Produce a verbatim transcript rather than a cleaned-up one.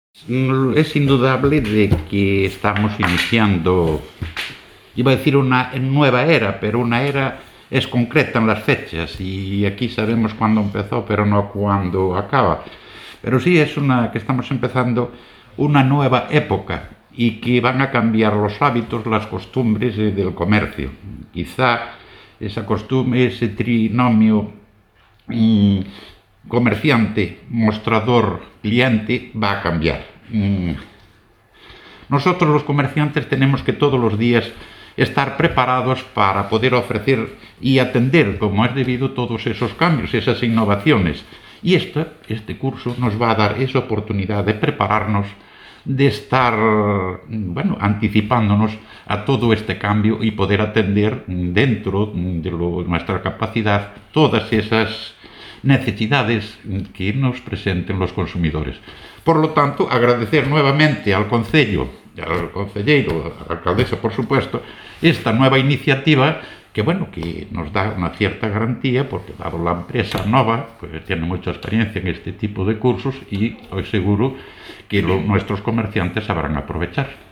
Es indudable de que estamos iniciando, iba a decir una nueva era, pero una era es concreta en las fechas y aquí sabemos cuándo empezó, pero no cuándo acaba. Pero sí es una que estamos empezando una nueva época y que van a cambiar los hábitos, las costumbres del comercio. Quizá esa costumbre, ese trinomio mmm, comerciante, mostrador, cliente va a cambiar. Nosotros los comerciantes tenemos que todos los días estar preparados para poder ofrecer y atender como es debido todos esos cambios, esas innovaciones. Y este, este curso nos va a dar esa oportunidad de prepararnos, de estar, bueno, anticipándonos a todo este cambio y poder atender dentro de lo, nuestra capacidad todas esas necesidades que nos presenten los consumidores. Por lo tanto, agradecer nuevamente al Concello, al Concelleiro, a la alcaldesa, por supuesto, esta nueva iniciativa que, bueno, que nos da una cierta garantía, porque dado la empresa nova, pues tiene mucha experiencia en este tipo de cursos y estoy seguro que lo, nuestros comerciantes sabrán aprovechar.